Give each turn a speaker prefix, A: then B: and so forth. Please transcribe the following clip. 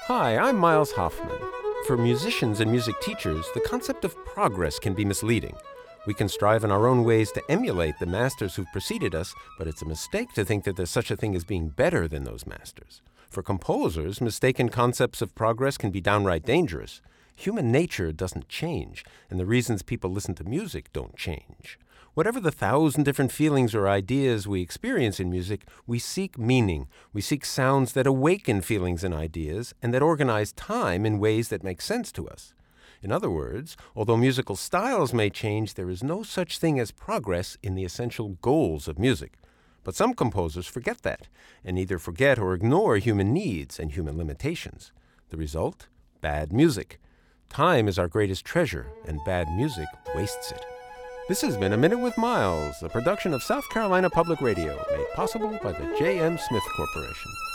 A: Hi, I'm Miles Hoffman. For musicians and music teachers, the concept of progress can be misleading. We can strive in our own ways to emulate the masters who've preceded us, but it's a mistake to think that there's such a thing as being better than those masters. For composers, mistaken concepts of progress can be downright dangerous. Human nature doesn't change, and the reasons people listen to music don't change. Whatever the 1,000 different feelings or ideas we experience in music, we seek meaning. We seek sounds that awaken feelings and ideas, and that organize time in ways that make sense to us. In other words, although musical styles may change, there is no such thing as progress in the essential goals of music. But some composers forget that, and either forget or ignore human needs and human limitations. The result? Bad music. Time is our greatest treasure, and bad music wastes it. This has been A Minute with Miles, a production of South Carolina Public Radio, made possible by the J.M. Smith Corporation.